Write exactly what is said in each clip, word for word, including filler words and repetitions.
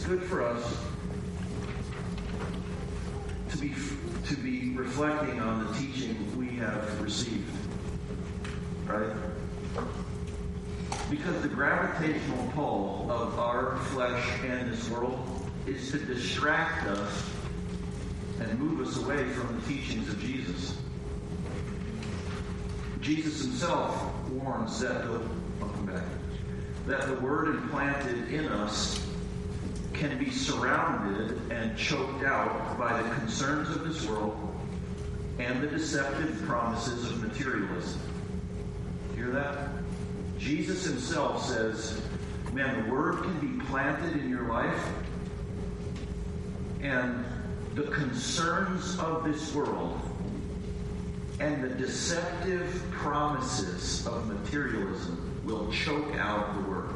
good for us to be to be reflecting on the teaching we have received, right? Because the gravitational pull of our flesh and this world is to distract us and move us away from the teachings of Jesus. Jesus himself warns that the, I'll come back, that the word implanted in us can be surrounded and choked out by the concerns of this world and the deceptive promises of materialism. Hear that? Jesus himself says, man, the word can be planted in your life, and the concerns of this world and the deceptive promises of materialism will choke out the word.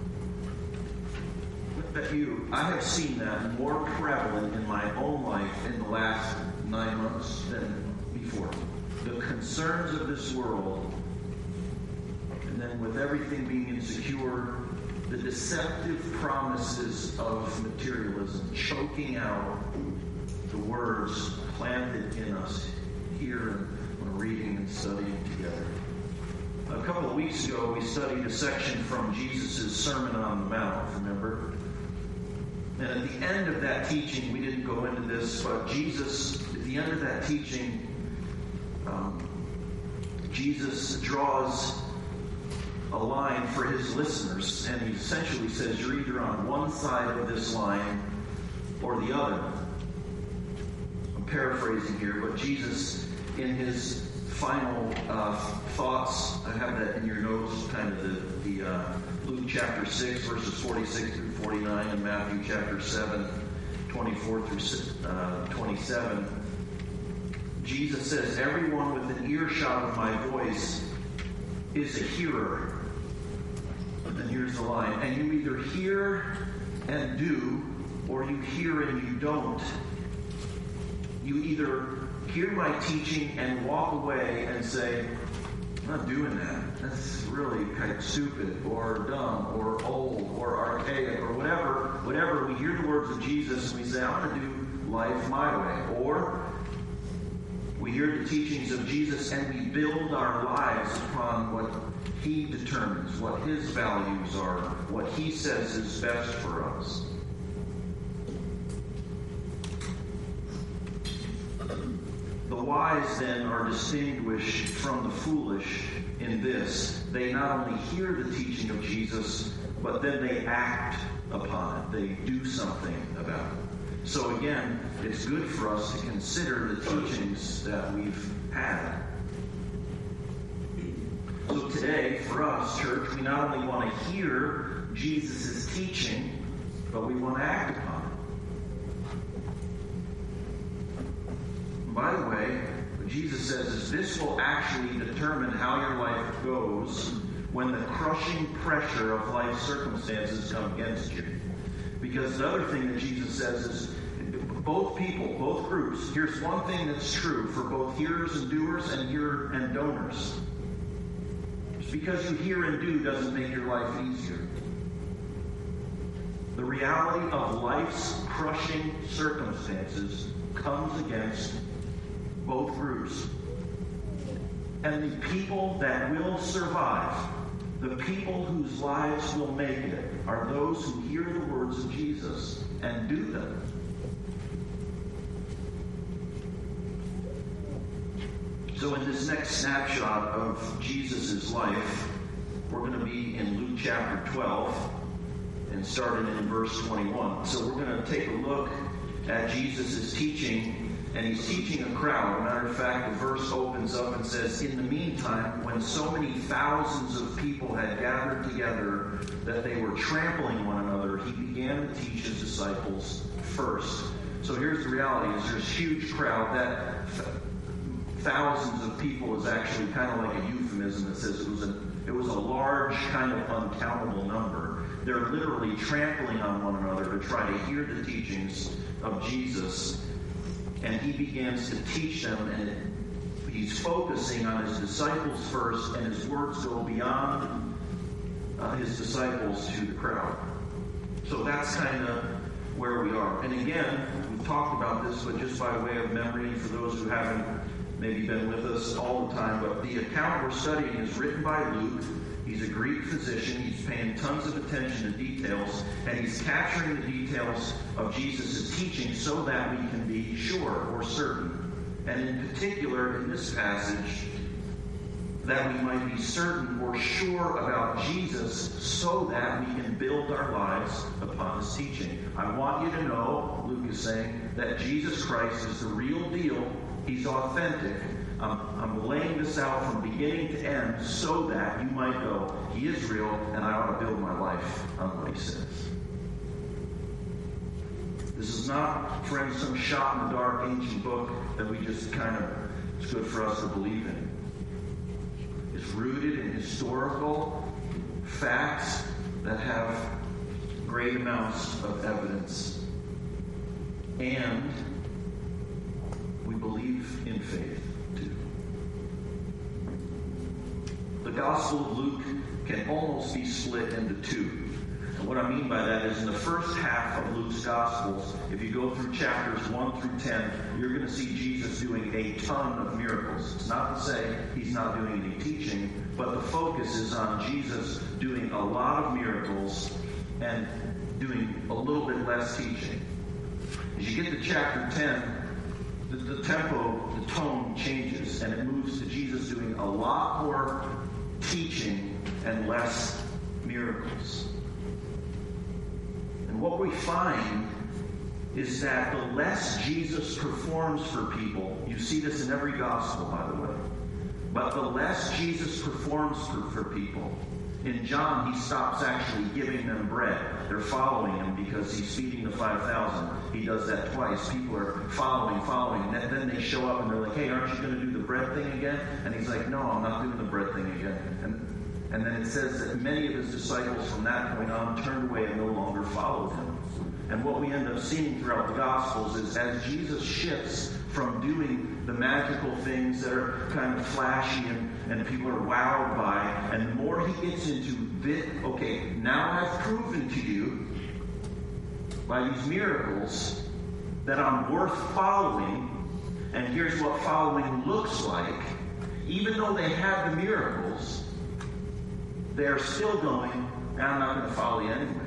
That you, I have seen that more prevalent in my own life in the last nine months than before. The concerns of this world, and then with everything being insecure, the deceptive promises of materialism choking out the words planted in us here when reading and studying together. A couple of weeks ago, we studied a section from Jesus' Sermon on the Mount, remember? And at the end of that teaching, we didn't go into this, but Jesus, at the end of that teaching, um, Jesus draws a line for his listeners, and he essentially says, you're either on one side of this line or the other. I'm paraphrasing here, but Jesus, in his final uh, thoughts, I have that in your notes, kind of the, the uh, Luke chapter six, verses forty-six through forty-nine, and Matthew chapter seven, twenty-four through uh, twenty-seven. Jesus says, everyone with an earshot of my voice is a hearer. But then here's the line. And you either hear and do, or you hear and you don't. You either hear my teaching and walk away and say, I'm not doing that. That's really kind of stupid or dumb or old or archaic or whatever. Whatever. We hear the words of Jesus and we say, I'm going to do life my way. Or we hear the teachings of Jesus and we build our lives upon what he determines, what his values are, what he says is best for us. The wise then are distinguished from the foolish in this. They not only hear the teaching of Jesus, but then they act upon it. They do something about it. So again, it's good for us to consider the teachings that we've had. So today, for us, church, we not only want to hear Jesus' teaching, but we want to act upon it. By the way, what Jesus says is this will actually determine how your life goes when the crushing pressure of life's circumstances come against you. Because the other thing that Jesus says is both people, both groups, here's one thing that's true for both hearers and doers and hearer and donors. Just because you hear and do doesn't make your life easier. The reality of life's crushing circumstances comes against both groups. And the people that will survive, the people whose lives will make it, are those who hear the words of Jesus and do them. So in this next snapshot of Jesus' life, we're going to be in Luke chapter twelve and starting in verse twenty-one. So we're going to take a look at Jesus' teaching. And he's teaching a crowd. As a matter of fact, the verse opens up and says, in the meantime, when so many thousands of people had gathered together that they were trampling one another, he began to teach his disciples first. So here's the reality, is there's a huge crowd. That thousands of people is actually kind of like a euphemism that says it was a, it was a large, kind of uncountable number. They're literally trampling on one another to try to hear the teachings of Jesus. And he begins to teach them, and it, he's focusing on his disciples first, and his words go beyond uh, his disciples to the crowd. So that's kind of where we are. And again, we've talked about this, but just by way of memory, for those who haven't maybe been with us all the time, but the account we're studying is written by Luke. He's a Greek physician. He's paying tons of attention to details, and he's capturing the details of Jesus' teaching so that we can be sure or certain. And in particular, in this passage, that we might be certain or sure about Jesus so that we can build our lives upon his teaching. I want you to know, Luke is saying, that Jesus Christ is the real deal. He's authentic. I'm, I'm laying this out from beginning to end so that you might go, he is real, and I ought to build my life on what he says. This is not, friends, some shot-in-the-dark ancient book that we just kind of, it's good for us to believe in. It's rooted in historical facts that have great amounts of evidence. And we believe in faith, too. The Gospel of Luke can almost be split into two. And what I mean by that is in the first half of Luke's Gospels, if you go through chapters one through ten, you're going to see Jesus doing a ton of miracles. It's not to say he's not doing any teaching, but the focus is on Jesus doing a lot of miracles and doing a little bit less teaching. As you get to chapter ten, the, the tempo, the tone changes, and it moves to Jesus doing a lot more teaching and less miracles. And what we find is that the less Jesus performs for people, you see this in every gospel, by the way, but the less Jesus performs for, for people. In John, he stops actually giving them bread. They're following him because he's feeding the five thousand. He does that twice. People are following, following. And then, then they show up and they're like, hey, aren't you going to do the bread thing again? And he's like, no, I'm not doing the bread thing again. And And then it says that many of his disciples from that point on turned away and no longer followed him. And what we end up seeing throughout the Gospels is as Jesus shifts from doing the magical things that are kind of flashy and, and people are wowed by, and the more he gets into this, okay, now I've proven to you by these miracles that I'm worth following, and here's what following looks like. Even though they have the miracles, they're still going, I'm not going to follow you anyway.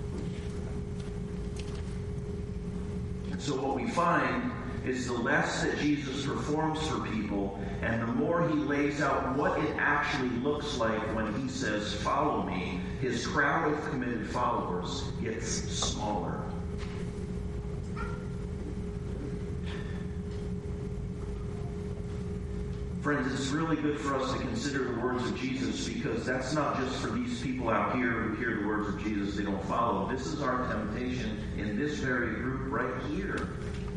And so what we find is the less that Jesus performs for people, and the more he lays out what it actually looks like when he says, follow me, his crowd of committed followers gets smaller. Friends, it's really good for us to consider the words of Jesus, because that's not just for these people out here who hear the words of Jesus, they don't follow. This is our temptation in this very group right here.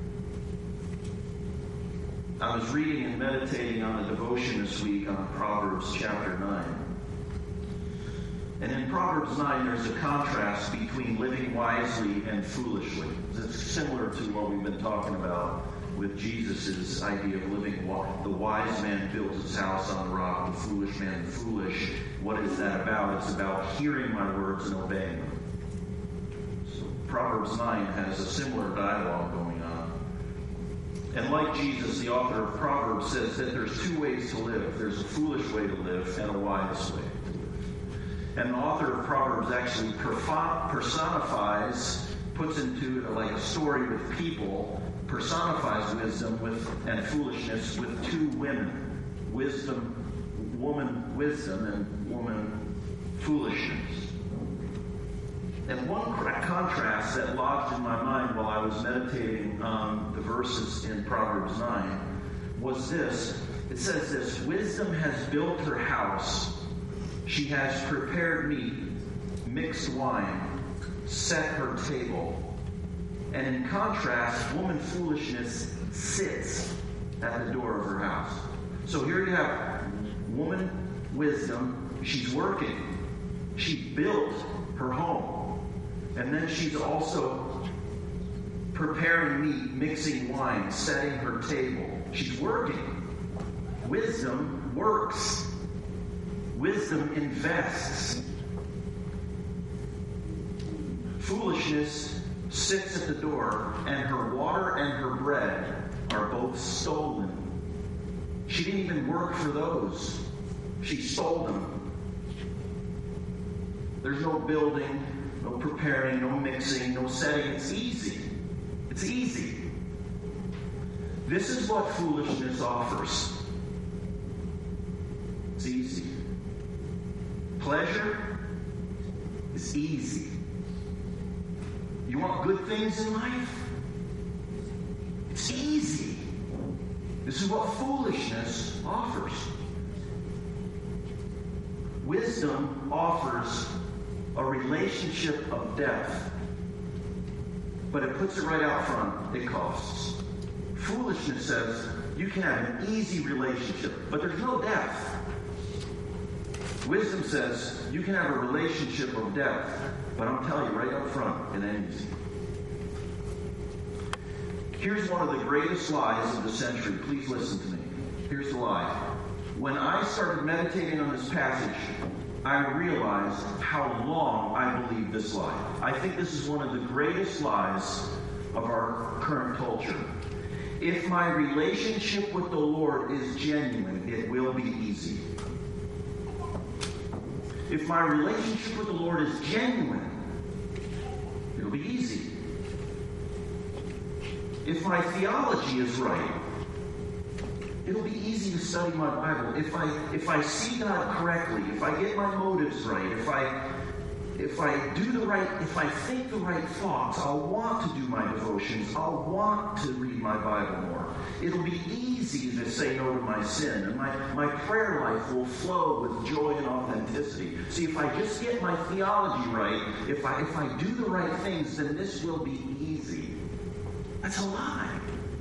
I was reading and meditating on the devotion this week on Proverbs chapter nine. And in Proverbs nine, there's a contrast between living wisely and foolishly. It's similar to what we've been talking about with Jesus' idea of living. The wise man builds his house on the rock, the foolish man the foolish. What is that about? It's about hearing my words and obeying them. So Proverbs nine has a similar dialogue going on. And like Jesus, the author of Proverbs says that there's two ways to live. There's a foolish way to live and a wise way to live. And the author of Proverbs actually personifies, puts into like a story with people, personifies wisdom with and foolishness with two women. Wisdom, woman wisdom, and woman foolishness. And one contrast that lodged in my mind while I was meditating on the verses in Proverbs nine was this. It says this: wisdom has built her house. She has prepared meat, mixed wine, set her table. And in contrast, woman foolishness sits at the door of her house. So here you have woman wisdom. She's working. She built her home. And then she's also preparing meat, mixing wine, setting her table. She's working. Wisdom works. Wisdom invests. Foolishness sits at the door, and her water and her bread are both stolen. She didn't even work for those. She stole them. There's no building, no preparing, no mixing, no setting. It's easy. It's easy. This is what foolishness offers. It's easy. Pleasure is easy. You want good things in life? It's easy. This is what foolishness offers. Wisdom offers a relationship of depth, but it puts it right out front. It costs. Foolishness says you can have an easy relationship, but there's no depth. Wisdom says you can have a relationship of depth, but I'm telling you right up front, it ain't easy. Here's one of the greatest lies of the century. Please listen to me. Here's the lie. When I started meditating on this passage, I realized how long I believed this lie. I think this is one of the greatest lies of our current culture. If my relationship with the Lord is genuine, it will be easy. If my relationship with the Lord is genuine, it'll be easy. If my theology is right, it'll be easy to study my Bible. If I if I see God correctly, if I get my motives right, if I if I do the right, if I think the right thoughts, I'll want to do my devotions. I'll want to read my Bible more. It'll be easy to say no to my sin, and my, my prayer life will flow with joy and authenticity. See, if I just get my theology right, if I if I do the right things, then this will be easy. That's a lie.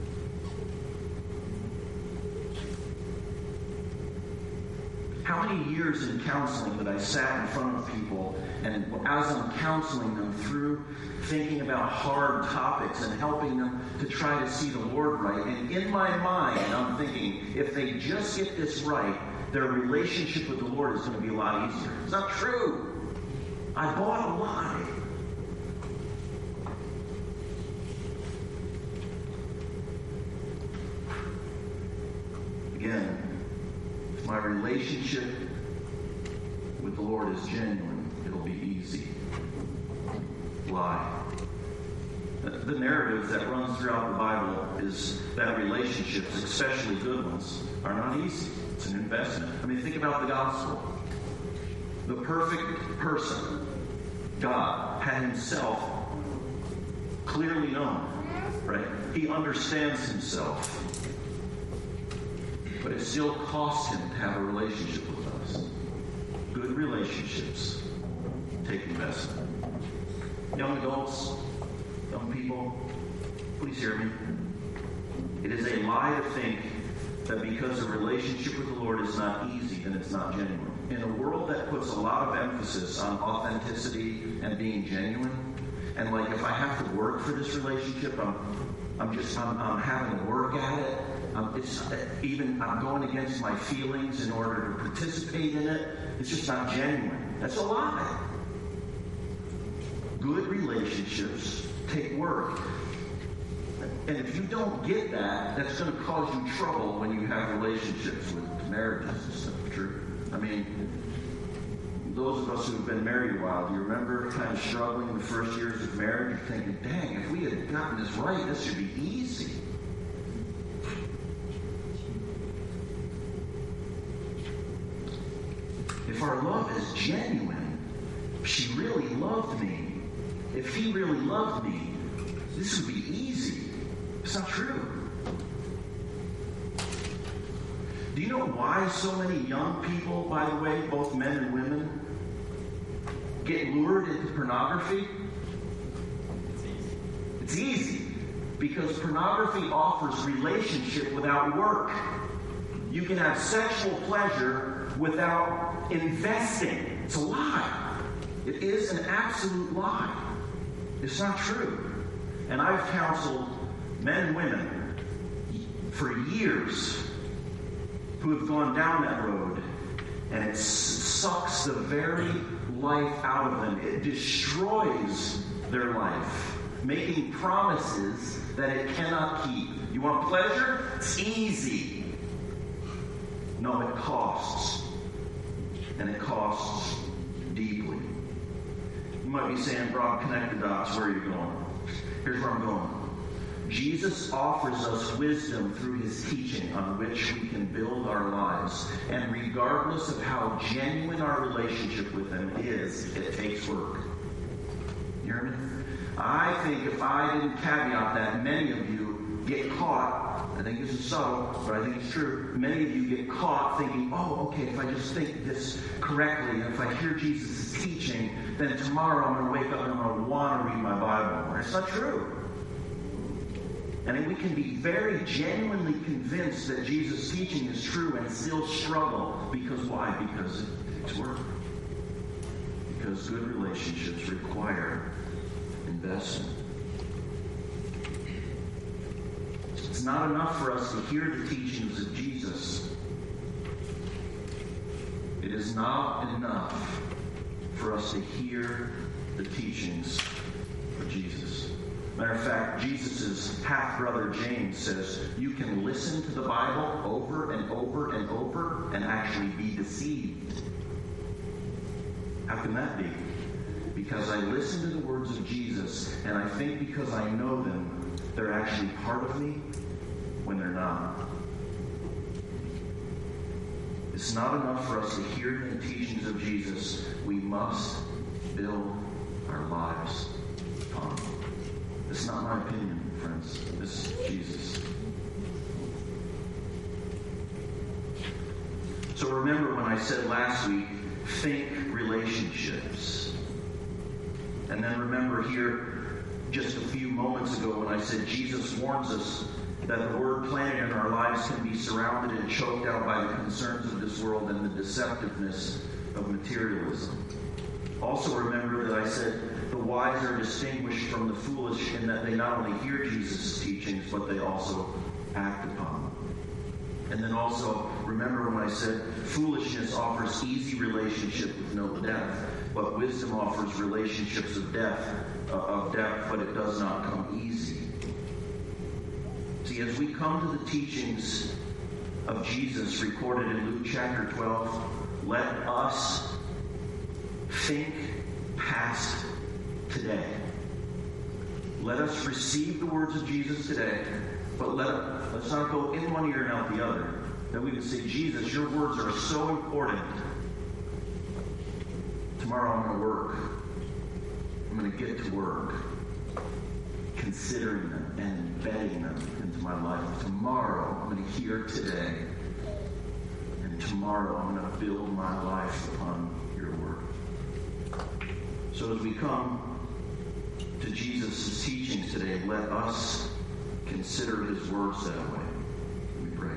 How many years in counseling that I sat in front of people, and as I'm counseling them through thinking about hard topics and helping them to try to see the Lord right, and in my mind I'm thinking, if they just get this right, their relationship with the Lord is going to be a lot easier. It's not true. I bought a lie. Again, if my relationship with the Lord is genuine, it'll be easy. Lie. The narrative that runs throughout the Bible is that relationships, especially good ones, are not easy. It's an investment. I mean, think about the gospel. The perfect person, God, had himself clearly known, right? He understands himself. But it still costs him to have a relationship with us. Good relationships take investment. Young adults, young people, please hear me. It is a lie to think that because a relationship with the Lord is not easy, then it's not genuine. In a world that puts a lot of emphasis on authenticity and being genuine, and like if I have to work for this relationship, I'm, I'm just I'm, I'm having to work at it. Um, it's even I'm going against my feelings in order to participate in it. It's just not genuine. That's a lie. Good relationships take work. And if you don't get that, that's going to cause you trouble when you have relationships with marriages and stuff. True. I mean, those of us who have been married a while, do you remember kind of struggling the first years of marriage? You're thinking, dang, if we had gotten this right, this should be easy. If our love is genuine, if she really loved me, if he really loved me, this would be easy. It's not true. Do you know why so many young people, by the way, both men and women, get lured into pornography? It's easy. Because pornography offers relationship without work. You can have sexual pleasure without investing. It's a lie. It is an absolute lie. It's not true. And I've counseled men and women for years who have gone down that road, and it sucks the very life out of them. It destroys their life. making promises that it cannot keep. You want pleasure? It's easy. No, it costs. And it costs deeply. You might be saying, Rob, connect the dots. Where are you going? Here's where I'm going. Jesus offers us wisdom through his teaching on which we can build our lives. And regardless of how genuine our relationship with him is, it takes work. You hear me? I think if I didn't caveat that, many of you get caught. I think this is subtle, but I think it's true. Many of you get caught thinking, oh, okay, if I just think this correctly, and if I hear Jesus' teaching, then tomorrow I'm going to wake up and I'm going to want to read my Bible. It's not true. And we can be very genuinely convinced that Jesus' teaching is true and still struggle. Because why? Because it takes work. Because good relationships require investment. It's not enough for us to hear the teachings of Jesus. It is not enough for us to hear the teachings of Jesus. Matter of fact, Jesus' half-brother James says, you can listen to the Bible over and over and over and actually be deceived. How can that be? Because I listen to the words of Jesus, and I think because I know them, they're actually part of me when they're not. It's not enough for us to hear the teachings of Jesus. We must build our lives upon them. This is not my opinion, friends. This is Jesus. So remember when I said last week, think relationships. And then remember here, just a few moments ago when I said Jesus warns us that the word planted in our lives can be surrounded and choked out by the concerns of this world and the deceptiveness of materialism. Also remember that I said the wise are distinguished from the foolish in that they not only hear Jesus' teachings, but they also act upon them. And then also, remember when I said foolishness offers easy relationship with no depth, but wisdom offers relationships of depth, uh, of depth, but it does not come easy. See, as we come to the teachings of Jesus recorded in Luke chapter twelve, let us think past today. Let us receive the words of Jesus today, but let, let's not go in one ear and out the other. That we can say, Jesus, your words are so important. Tomorrow I'm going to work. I'm going to get to work, considering them and embedding them into my life. Tomorrow I'm going to hear today, and tomorrow I'm going to build my life upon your word. So as we come to Jesus' teachings today, let us consider his words that way. We pray.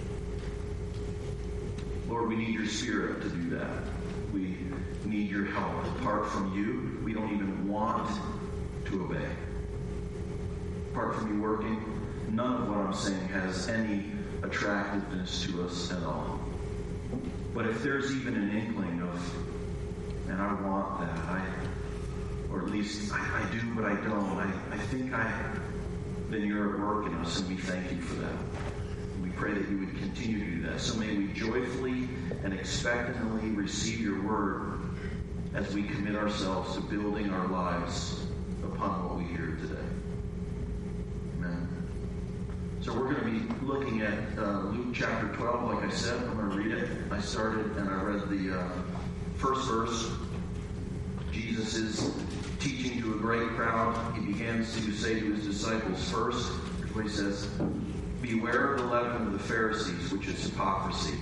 Lord, we need your Spirit to do that. We need your help. Apart from you, we don't even want to obey. Apart from you working, none of what I'm saying has any attractiveness to us at all. But if there's even an inkling of, and I want that, I, or at least I, I do, but I don't, I, I think I, then you're at work in us, and we thank you for that. And we pray that you would continue to do that. So may we joyfully and expectantly receive your word as we commit ourselves to building our lives upon what we hear today. Amen. So we're going to be looking at uh, Luke chapter twelve, like I said. I'm going to read it. I started and I read the uh, first verse. Jesus is teaching to a great crowd. He begins to say to his disciples first, here's what he says, beware of the leaven of the Pharisees, which is hypocrisy.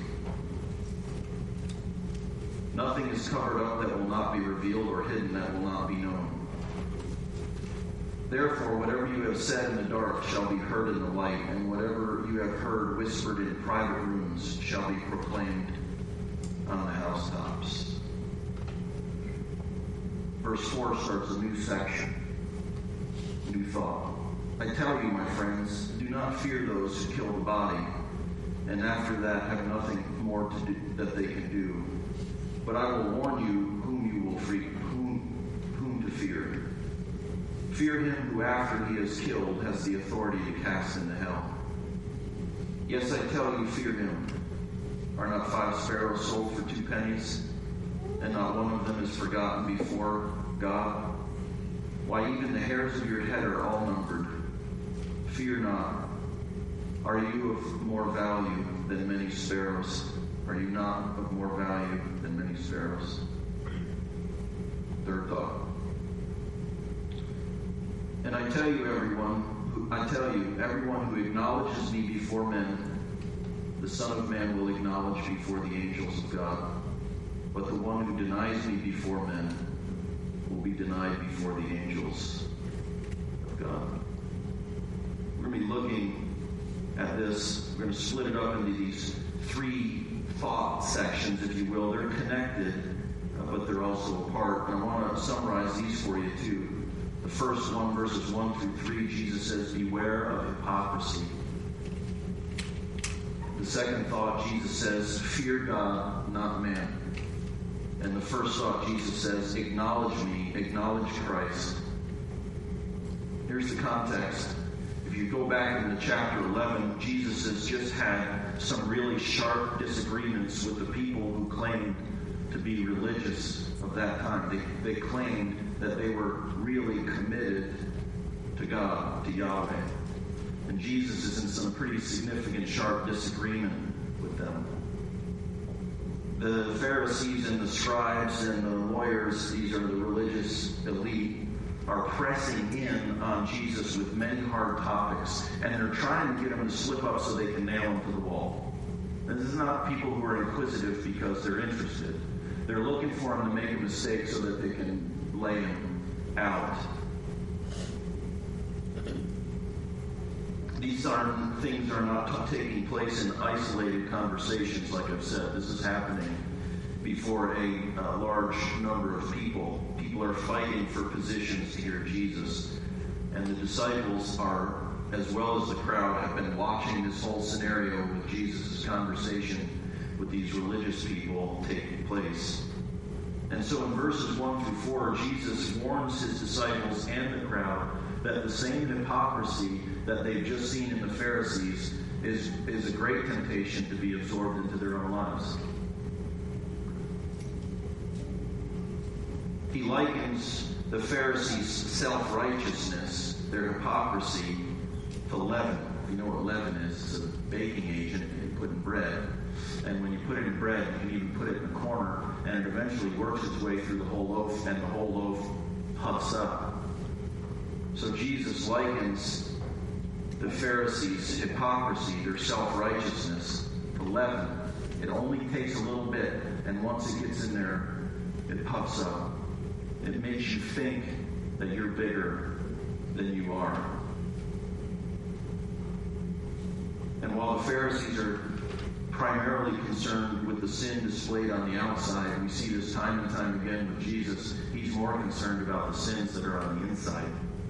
Nothing is covered up that will not be revealed, or hidden that will not be known. Therefore, whatever you have said in the dark shall be heard in the light, and whatever you have heard whispered in private rooms shall be proclaimed on the housetops. Verse four starts a new section, new thought. I tell you, my friends, do not fear those who kill the body, and after that have nothing more to do that they can do. But I will warn you whom you will free, whom, whom to fear. Fear him who after he is killed has the authority to cast into hell. Yes, I tell you, fear him. Are not five sparrows sold for two pennies, and not one of them is forgotten before God? Why, even the hairs of your head are all numbered. Fear not. Are you of more value than many sparrows? Are you not of more value than many sparrows? Third thought. And I tell you, everyone, who, I tell you, everyone who acknowledges me before men, the Son of Man will acknowledge before the angels of God. But the one who denies me before men will be denied before the angels of God. We're going to be looking at this. We're going to split it up into these three thought sections, if you will. They're connected, uh, but they're also apart. And I want to summarize these for you, too. The first one, verses one through three, Jesus says, beware of hypocrisy. The second thought, Jesus says, fear God, not man. And the first thought, Jesus says, acknowledge me, acknowledge Christ. Here's the context. If you go back into chapter eleven, Jesus has just had some really sharp disagreements with the people who claimed to be religious of that time. They, they claimed that they were really committed to God, to Yahweh. And Jesus is in some pretty significant, sharp disagreement with them. The Pharisees and the scribes and the lawyers, these are the religious elite, are pressing in on Jesus with many hard topics. And they're trying to get him to slip up so they can nail him to the wall. And this is not people who are inquisitive because they're interested. They're looking for him to make a mistake so that they can lay him out. These are, things are not t- taking place in isolated conversations, like I've said. This is happening before a uh, large number of people. People are fighting for positions to hear Jesus. And the disciples are, as well as the crowd, have been watching this whole scenario with Jesus' conversation with these religious people taking place. And so in verses one through four, Jesus warns his disciples and the crowd that the same hypocrisy that they've just seen in the Pharisees is, is a great temptation to be absorbed into their own lives. He likens the Pharisees' self-righteousness, their hypocrisy, to leaven. You know what leaven is? It's a baking agent you put in bread. And when you put it in bread, you can even put it in a corner, and it eventually works its way through the whole loaf, and the whole loaf puffs up. So Jesus likens the Pharisees' hypocrisy, their self-righteousness, to leaven. It only takes a little bit, and once it gets in there, it puffs up. It makes you think that you're bigger than you are. And while the Pharisees are primarily concerned with the sin displayed on the outside, we see this time and time again with Jesus. He's more concerned about the sins that are on the inside.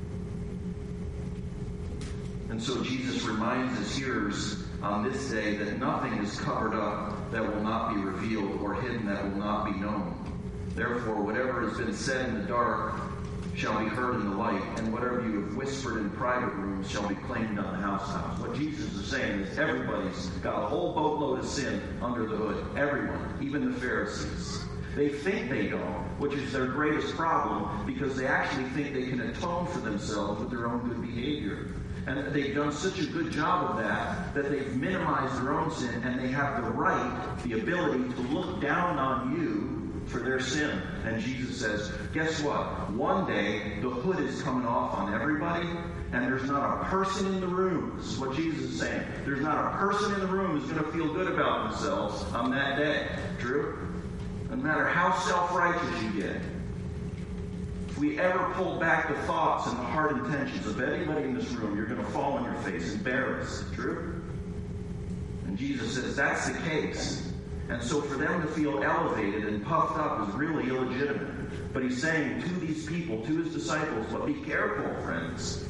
And so Jesus reminds his hearers on this day that nothing is covered up that will not be revealed, or hidden that will not be known. Therefore, whatever has been said in the dark shall be heard in the light, and whatever you have whispered in private rooms shall be claimed on the housetops. What Jesus is saying is everybody's got a whole boatload of sin under the hood. Everyone, even the Pharisees. They think they don't, which is their greatest problem, because they actually think they can atone for themselves with their own good behavior. And they've done such a good job of that, that they've minimized their own sin, and they have the right, the ability to look down on you for their sin. And Jesus says, guess what? One day, the hood is coming off on everybody, and there's not a person in the room. This is what Jesus is saying. There's not a person in the room who's going to feel good about themselves on that day. True? No matter how self-righteous you get. If we ever pull back the thoughts and the hard intentions of anybody in this room, you're going to fall on your face, embarrassed. True? And Jesus says that's the case. And so for them to feel elevated and puffed up is really illegitimate. But he's saying to these people, to his disciples, but be careful, friends.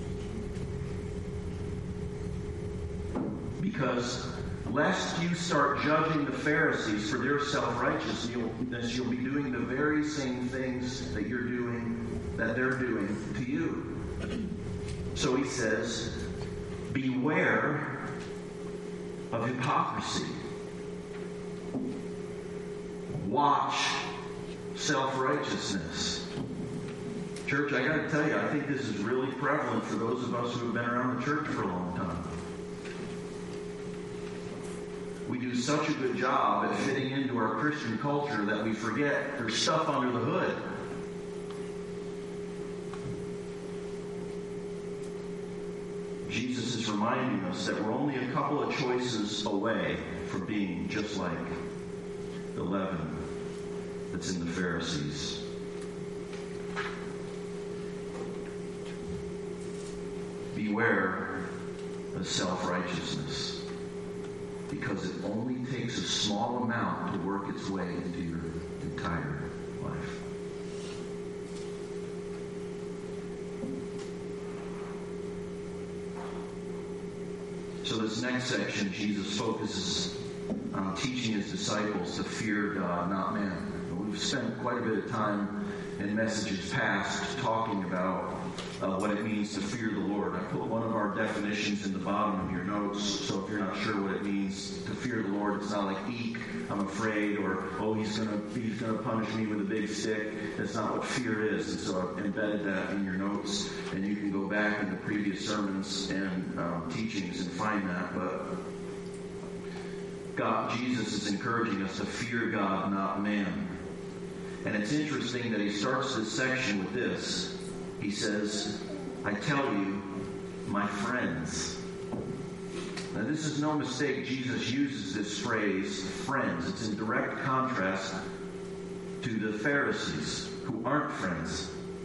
Because lest you start judging the Pharisees for their self-righteousness, you'll be doing the very same things that you're doing, that they're doing to you. So he says, beware of hypocrisy. Watch self-righteousness. Church, I got to tell you, I think this is really prevalent for those of us who have been around the church for a long time. We do such a good job at fitting into our Christian culture that we forget there's stuff under the hood. Jesus is reminding us that we're only a couple of choices away from being just like the leaven that's in the Pharisees. Beware of self-righteousness, because it only takes a small amount to work its way into your entire life. So this next section, Jesus focuses on teaching his disciples to fear God, not man. We've spent quite a bit of time in messages past talking about uh, what it means to fear the Lord. I put one of our definitions in the bottom of your notes, so if you're not sure what it means to fear the Lord, it's not like, eek, I'm afraid, or, oh, he's going to he's gonna punish me with a big stick. That's not what fear is. And so I've embedded that in your notes, and you can go back in the previous sermons and um, teachings and find that. But God, Jesus is encouraging us to fear God, not man. And it's interesting that he starts this section with this. He says, I tell you, my friends. Now this is no mistake. Jesus uses this phrase, friends. It's in direct contrast to the Pharisees, who aren't friends.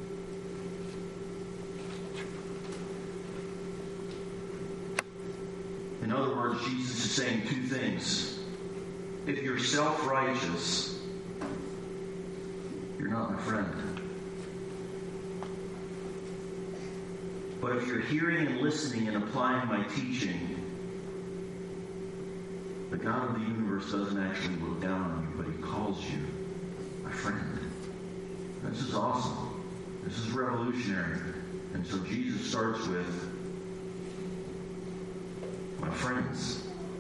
In other words, Jesus is saying two things. If you're self-righteous, you're not my friend. But if you're hearing and listening and applying my teaching, the God of the universe doesn't actually look down on you, but he calls you my friend. This is awesome. This is revolutionary. And so Jesus starts with, my friends.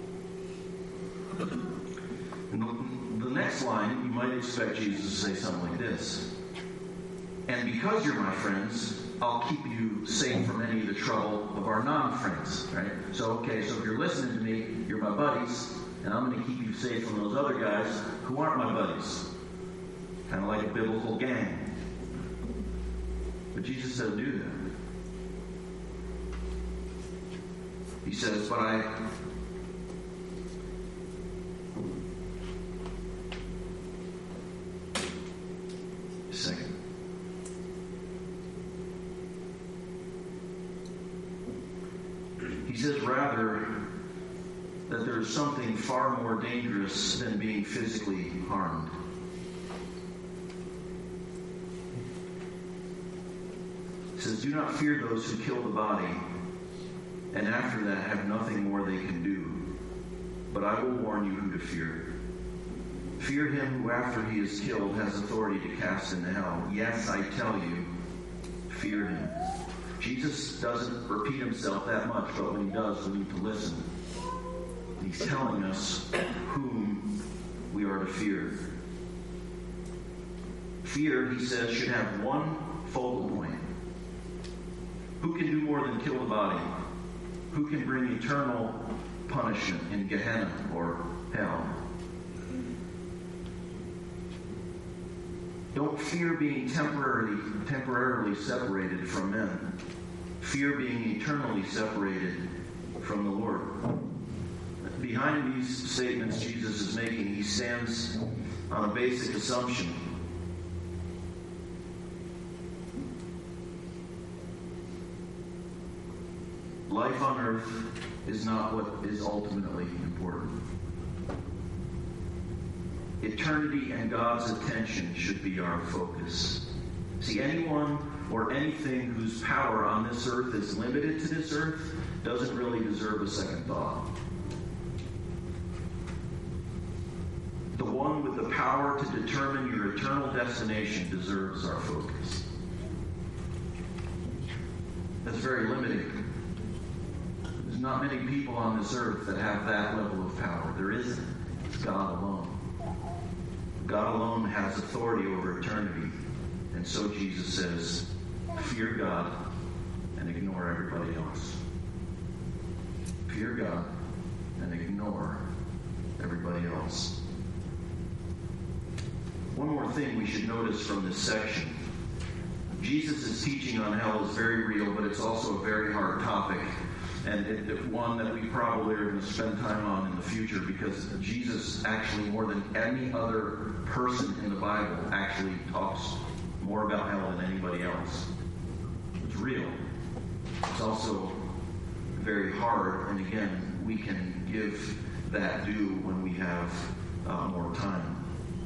And the, the next line, you might expect Jesus to say something like this. And because you're my friends, I'll keep you safe from any of the trouble of our non-friends, right? So, okay, so if you're listening to me, you're my buddies, and I'm going to keep you safe from those other guys who aren't my buddies. Kind of like a biblical gang. But Jesus doesn't do that. He says, but I... Second. He says, rather, that there's something far more dangerous than being physically harmed. He says, do not fear those who kill the body, and after that have nothing more they can do. But I will warn you who to fear. Fear him who after he is killed has authority to cast into hell. Yes, I tell you, fear him. Jesus doesn't repeat himself that much, but when he does, we need to listen. He's telling us whom we are to fear. Fear, he says, should have one focal point. Who can do more than kill the body? Who can bring eternal punishment in Gehenna or hell? Don't fear being temporarily, temporarily separated from men. Fear being eternally separated from the Lord. Behind these statements Jesus is making, he stands on a basic assumption. Life on earth is not what is ultimately important. Eternity and God's attention should be our focus. See, anyone or anything whose power on this earth is limited to this earth doesn't really deserve a second thought. The one with the power to determine your eternal destination deserves our focus. That's very limiting. There's not many people on this earth that have that level of power. There isn't. It's God alone. God alone has authority over eternity. And so Jesus says, fear God and ignore everybody else. Fear God and ignore everybody else. One more thing we should notice from this section. Jesus' teaching on hell is very real, but it's also a very hard topic. And it, it, one that we probably are going to spend time on in the future, because Jesus actually, more than any other person in the Bible, actually talks more about hell than anybody else. It's real. It's also very hard, and again, we can give that due when we have uh, more time.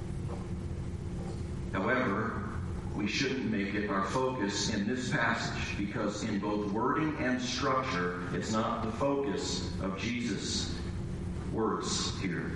However, we shouldn't make it our focus in this passage, because in both wording and structure, it's not the focus of Jesus' words here.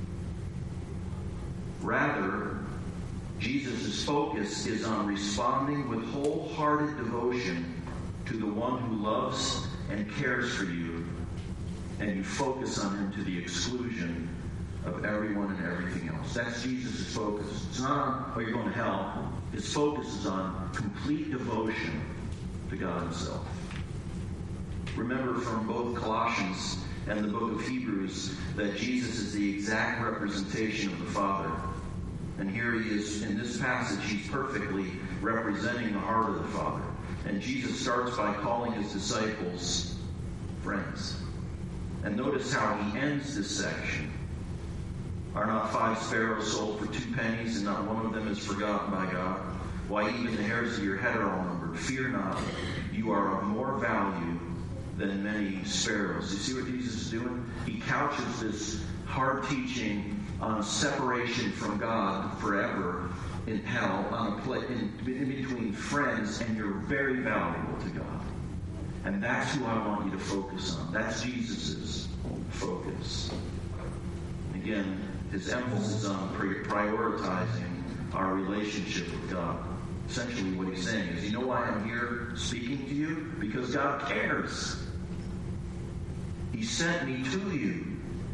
Rather, Jesus' focus is on responding with wholehearted devotion to the one who loves and cares for you, and you focus on him to the exclusion of everyone and everything else. That's Jesus' focus. It's not on, oh, you're going to hell. His focus is on complete devotion to God himself. Remember from both Colossians and the book of Hebrews that Jesus is the exact representation of the Father. And here he is in this passage, he's perfectly representing the heart of the Father. And Jesus starts by calling his disciples friends. And notice how he ends this section. Are not five sparrows sold for two pennies, and not one of them is forgotten by God? Why, even the hairs of your head are all numbered. Fear not, you are of more value than many sparrows. You see what Jesus is doing? He couches this hard teaching on separation from God forever in hell, on a pla- in, in between friends, and you're very valuable to God. And that's who I want you to focus on. That's Jesus' focus. Again, his emphasis on prioritizing our relationship with God. Essentially what he's saying is, you know why I'm here speaking to you? Because God cares. He sent me to you.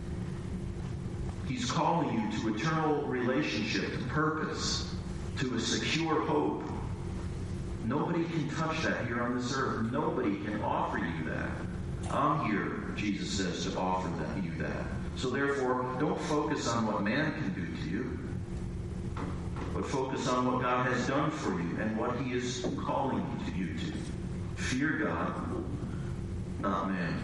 He's calling you to eternal relationship, to purpose, to a secure hope. Nobody can touch that here on this earth. Nobody can offer you that. I'm here, Jesus says, to offer that, you that. So therefore, don't focus on what man can do to you, but focus on what God has done for you and what he is calling you to. Fear God, not man.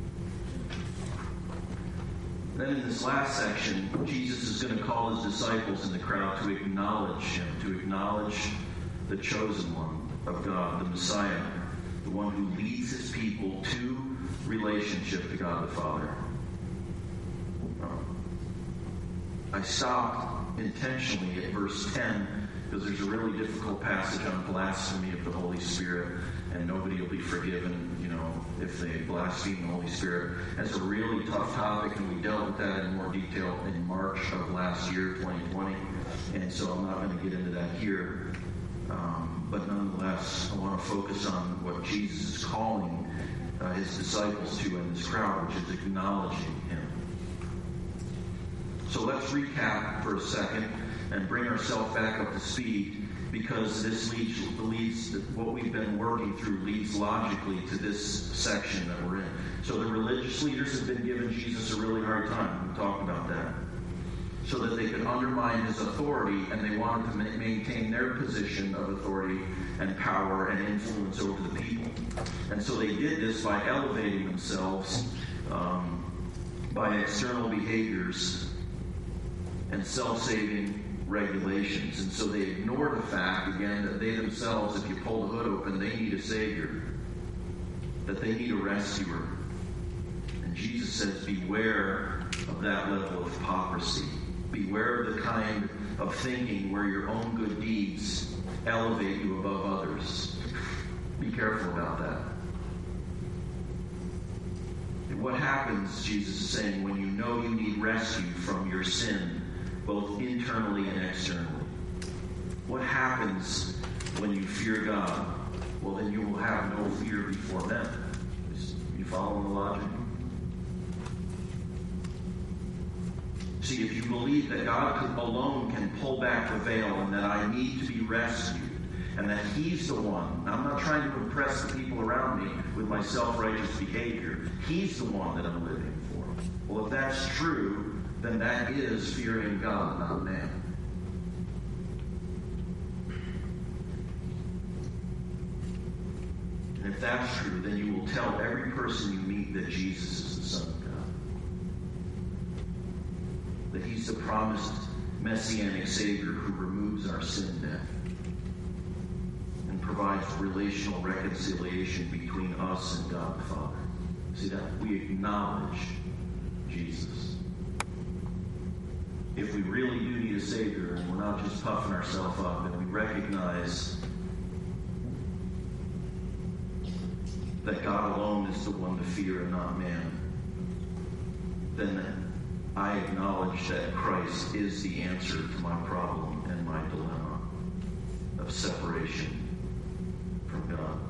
Then in this last section, Jesus is going to call his disciples in the crowd to acknowledge him, to acknowledge the chosen one of God, the Messiah, the one who leads his people to relationship to God the Father. I stopped intentionally at verse ten because there's a really difficult passage on blasphemy of the Holy Spirit, and nobody will be forgiven, you know, if they blaspheme the Holy Spirit. That's a really tough topic, and we dealt with that in more detail in March of last year, twenty twenty, and so I'm not going to get into that here. Um, but nonetheless, I want to focus on what Jesus is calling uh, his disciples to in this crowd, which is acknowledging him. So let's recap for a second and bring ourselves back up to speed, because this leads, leads what we've been working through leads logically to this section that we're in. So the religious leaders have been giving Jesus a really hard time. We talked about that. So that they could undermine his authority, and they wanted to ma- maintain their position of authority and power and influence over the people. And so they did this by elevating themselves um, by external behaviors and self-saving regulations. And so they ignore the fact, again, that they themselves, if you pull the hood open, they need a Savior, that they need a rescuer. And Jesus says, beware of that level of hypocrisy. Beware of the kind of thinking where your own good deeds elevate you above others. Be careful about that. And what happens, Jesus is saying, when you know you need rescue from your sin, both internally and externally? What happens when you fear God well, then you will have no fear before men. You following the logic? See, if you believe that God alone can pull back the veil and that I need to be rescued and that He's the one, I'm not trying to impress the people around me with my self-righteous behavior. He's the one that I'm living for. Well, if that's true, then that is fearing God, not man. And if that's true, then you will tell every person you meet that Jesus is the Son of God. That He's the promised Messianic Savior who removes our sin debt and provides relational reconciliation between us and God the Father. See that? We acknowledge Jesus. If we really do need a Savior and we're not just puffing ourselves up and we recognize that God alone is the one to fear and not man, then I acknowledge that Christ is the answer to my problem and my dilemma of separation from God.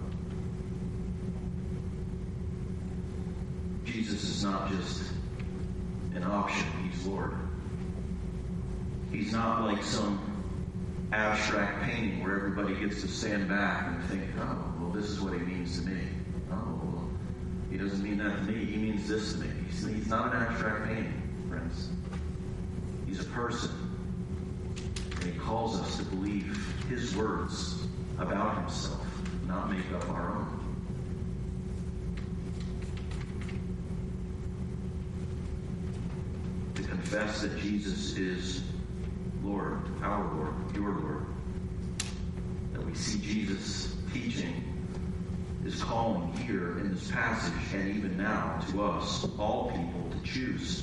Jesus is not just an option, He's Lord. He's not like some abstract painting where everybody gets to stand back and think, oh, well, this is what He means to me. Oh, well, He doesn't mean that to me. He means this to me. He's, he's not an abstract painting, friends. He's a person. And He calls us to believe His words about Himself, not make up our own. To confess that Jesus is Lord, our Lord, your Lord. That we see Jesus teaching is calling here in this passage and even now to us, all people, to choose.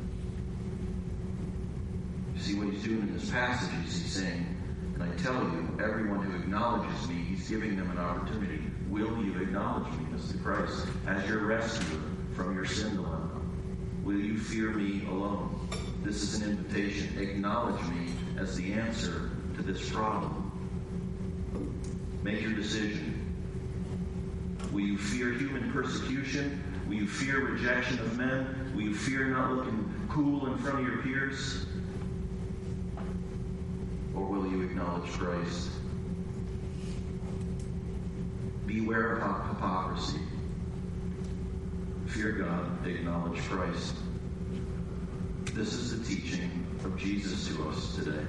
You see what He's doing in this passage is He's saying, and I tell you, everyone who acknowledges me, He's giving them an opportunity. Will you acknowledge me, Mister Christ, as your rescuer from your sin dilemma? Will you fear me alone? This is an invitation. Acknowledge me as the answer to this problem. Make your decision. Will you fear human persecution? Will you fear rejection of men? Will you fear not looking cool in front of your peers? Or will you acknowledge Christ? Beware of hypocrisy. Fear God, acknowledge Christ. This is the teaching of Jesus to us today.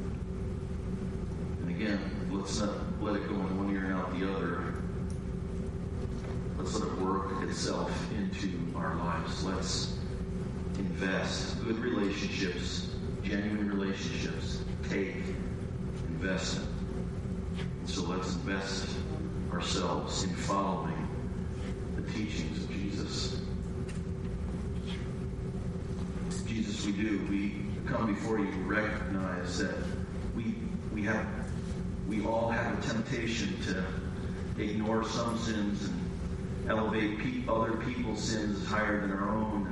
And again, let's not let it go in one ear and out the other. Let's let it work itself into our lives. Let's invest. Good relationships, genuine relationships, take investment. So let's invest ourselves in following the teachings of Jesus. Jesus, we do. We come before you to recognize that we we have we all have a temptation to ignore some sins and elevate pe- other people's sins higher than our own,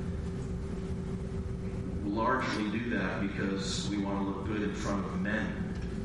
and largely do that because we want to look good in front of men.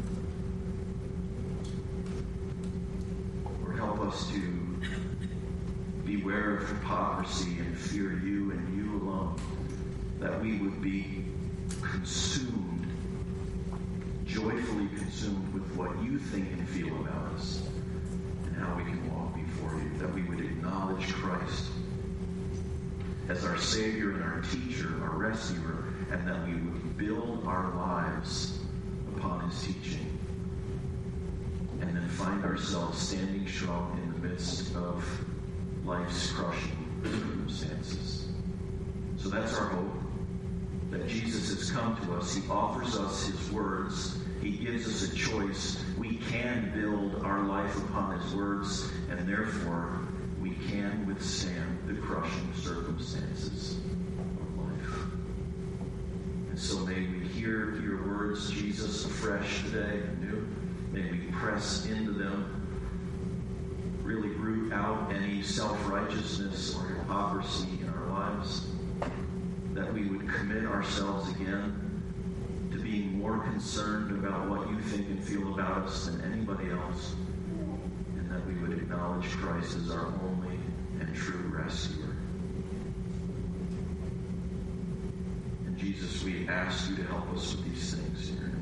Or help us to beware of hypocrisy and fear you and you alone, that we would be consumed, joyfully consumed with what you think and feel about us and how we can walk before you, that we would acknowledge Christ as our Savior and our teacher, our rescuer, and that we would build our lives upon His teaching, and then find ourselves standing strong in the midst of life's crushing circumstances. So that's our hope, that Jesus has come to us. He offers us His words. He gives us a choice. We can build our life upon His words, and therefore we can withstand the crushing circumstances of life. And so may we hear your words, Jesus, afresh today, anew. May we press into them, really root out any self-righteousness or hypocrisy in our lives, that we would commit ourselves again to being more concerned about what you think and feel about us than anybody else, and that we acknowledge Christ as our only and true rescuer. And Jesus, we ask you to help us with these things.